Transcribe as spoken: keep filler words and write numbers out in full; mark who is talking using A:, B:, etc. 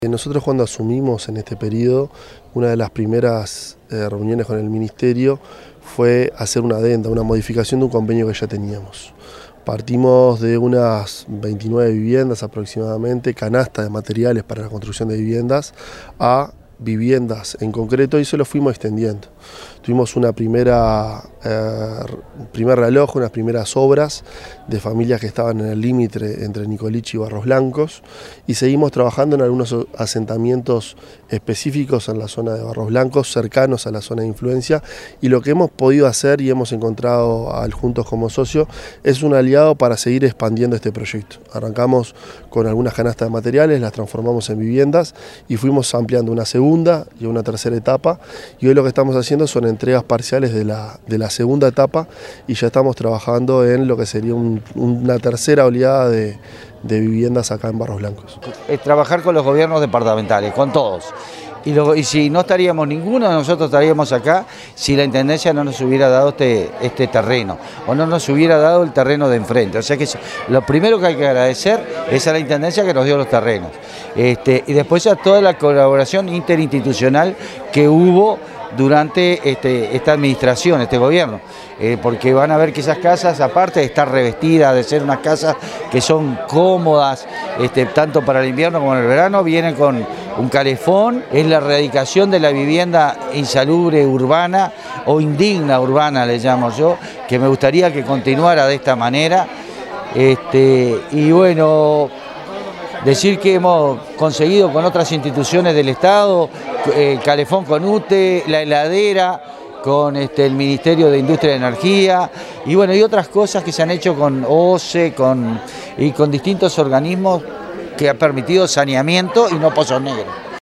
A: Nosotros cuando asumimos en este periodo, una de las primeras eh, reuniones con el Ministerio fue hacer una adenda, una modificación de un convenio que ya teníamos. Partimos de unas veintinueve viviendas aproximadamente, canasta de materiales para la construcción de viviendas, a viviendas en concreto, y eso lo fuimos extendiendo. Tuvimos una primera, eh, primer reloj, unas primeras obras de familias que estaban en el límite entre Nicoliche y Barros Blancos, y seguimos trabajando en algunos asentamientos específicos en la zona de Barros Blancos, cercanos a la zona de influencia, y lo que hemos podido hacer y hemos encontrado al Juntos como socio es un aliado para seguir expandiendo este proyecto. Arrancamos con algunas canastas de materiales, las transformamos en viviendas y fuimos ampliando una segunda y una tercera etapa, y hoy lo que estamos haciendo son entregas parciales de la, de la segunda etapa, y ya estamos trabajando en lo que sería un, una tercera oleada de, de viviendas acá en Barros Blancos.
B: Es trabajar con los gobiernos departamentales, con todos. Y, lo, y si no estaríamos ninguno de nosotros estaríamos acá si la Intendencia no nos hubiera dado este, este terreno, o no nos hubiera dado el terreno de enfrente. O sea que lo primero que hay que agradecer es a la Intendencia que nos dio los terrenos. Este, y después a toda la colaboración interinstitucional que hubo durante este, esta administración, este gobierno, eh, porque van a ver que esas casas, aparte de estar revestidas, de ser unas casas que son cómodas, este, tanto para el invierno como en el verano, vienen con un calefón, es la erradicación de la vivienda insalubre urbana o indigna urbana, le llamo yo, que me gustaría que continuara de esta manera. Este, y bueno, decir que hemos conseguido con otras instituciones del Estado, el calefón con U T E, la heladera con este, el Ministerio de Industria y Energía, y bueno, y otras cosas que se han hecho con O C E con, y con distintos organismos que han permitido saneamiento y no pozos negros.